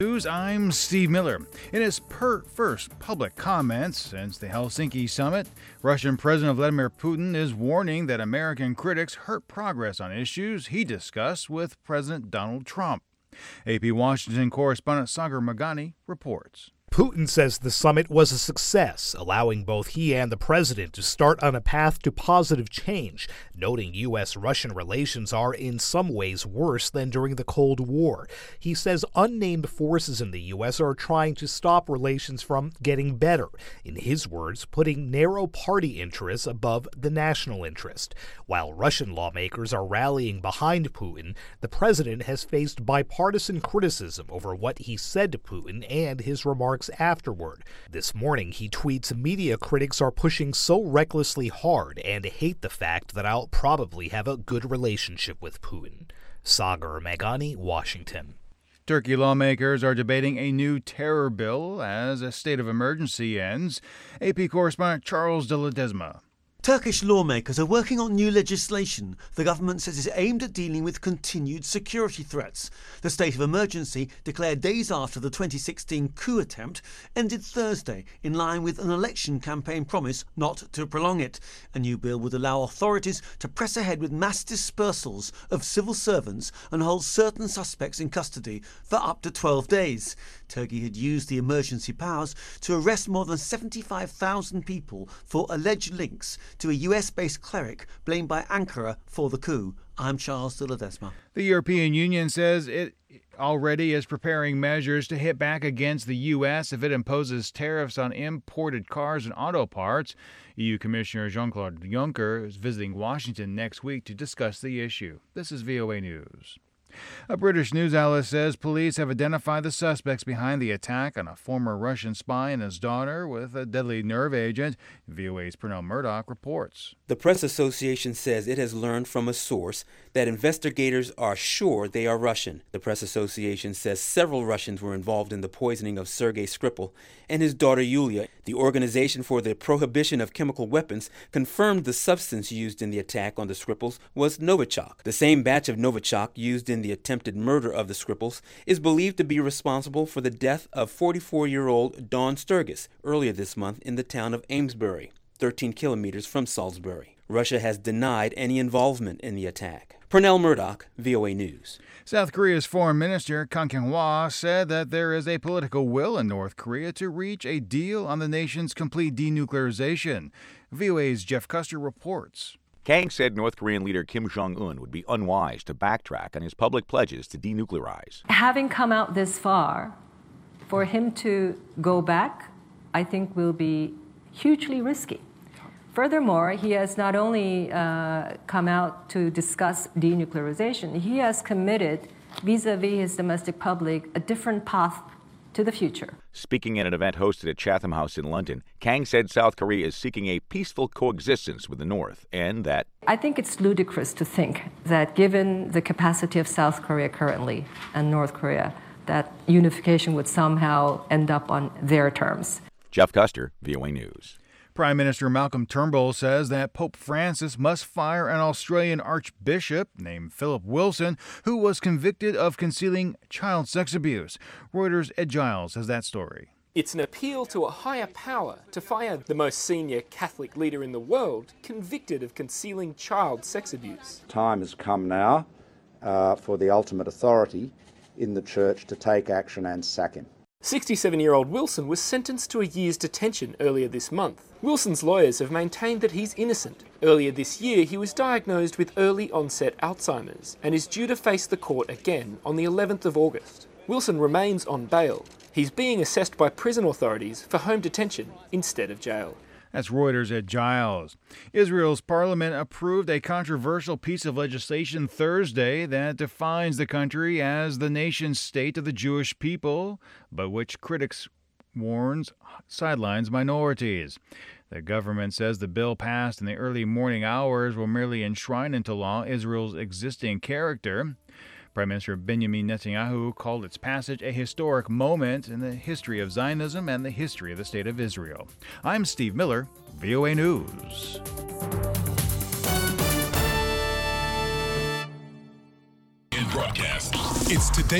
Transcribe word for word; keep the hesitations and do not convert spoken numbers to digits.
News, I'm Steve Miller. In his per- first public comments since the Helsinki summit, Russian President Vladimir Putin is warning that American critics hurt progress on issues he discussed with President Donald Trump. A P Washington correspondent Sagar Meghani reports. Putin says the summit was a success, allowing both he and the president to start on a path to positive change, noting U S Russian relations are in some ways worse than during the Cold War. He says unnamed forces in the U S are trying to stop relations from getting better, in his words, putting narrow party interests above the national interest. While Russian lawmakers are rallying behind Putin, the president has faced bipartisan criticism over what he said to Putin and his remarks afterward. This morning, he tweets, "Media critics are pushing so recklessly hard and hate the fact that I'll probably have a good relationship with Putin." Sagar Meghani, Washington. Turkey lawmakers are debating a new terror bill as a state of emergency ends. A P correspondent Charles de Ledesma. Turkish lawmakers are working on new legislation the government says is aimed at dealing with continued security threats. The state of emergency, declared days after the twenty sixteen coup attempt, ended Thursday in line with an election campaign promise not to prolong it. A new bill would allow authorities to press ahead with mass dispersals of civil servants and hold certain suspects in custody for up to twelve days. Turkey had used the emergency powers to arrest more than seventy-five thousand people for alleged links to a U S-based cleric blamed by Ankara for the coup. I'm Charles de Ledesma. The European Union says it already is preparing measures to hit back against the U S if it imposes tariffs on imported cars and auto parts. E U Commissioner Jean-Claude Juncker is visiting Washington next week to discuss the issue. This is V O A News. A British news outlet says police have identified the suspects behind the attack on a former Russian spy and his daughter with a deadly nerve agent. V O A's Pernell Murdoch reports. The Press Association says it has learned from a source that investigators are sure they are Russian. The Press Association says several Russians were involved in the poisoning of Sergei Skripal and his daughter Yulia. The Organization for the Prohibition of Chemical Weapons confirmed the substance used in the attack on the Skripals was Novichok. The same batch of Novichok used in the attempted murder of the Skripals is believed to be responsible for the death of forty-four-year-old Dawn Sturgis earlier this month in the town of Amesbury, thirteen kilometers from Salisbury. Russia has denied any involvement in the attack. Pernell Murdoch, V O A News. South Korea's Foreign Minister Kang Kyung-hwa said that there is a political will in North Korea to reach a deal on the nation's complete denuclearization. V O A's Jeff Custer reports. Kang said North Korean leader Kim Jong-un would be unwise to backtrack on his public pledges to denuclearize. Having come out this far, for him to go back, I think will be hugely risky. Furthermore, he has not only uh, come out to discuss denuclearization, he has committed vis-a-vis his domestic public a different path to the future. Speaking at an event hosted at Chatham House in London, Kang said South Korea is seeking a peaceful coexistence with the North and that I think it's ludicrous to think that given the capacity of South Korea currently and North Korea, that unification would somehow end up on their terms. Jeff Custer, V O A News. Prime Minister Malcolm Turnbull says that Pope Francis must fire an Australian archbishop named Philip Wilson, who was convicted of concealing child sex abuse. Reuters' Ed Giles has that story. It's an appeal to a higher power to fire the most senior Catholic leader in the world convicted of concealing child sex abuse. Time has come now uh, for the ultimate authority in the church to take action and sack him. sixty-seven-year-old Wilson was sentenced to a year's detention earlier this month. Wilson's lawyers have maintained that he's innocent. Earlier this year, he was diagnosed with early onset Alzheimer's and is due to face the court again on the eleventh of August. Wilson remains on bail. He's being assessed by prison authorities for home detention instead of jail. That's Reuters at Giles. Israel's parliament approved a controversial piece of legislation Thursday that defines the country as the nation state of the Jewish people, but which critics warns sidelines minorities. The government says the bill passed in the early morning hours will merely enshrine into law Israel's existing character. Prime Minister Benjamin Netanyahu called its passage a historic moment in the history of Zionism and the history of the State of Israel. I'm Steve Miller, V O A News. In broadcast, it's today.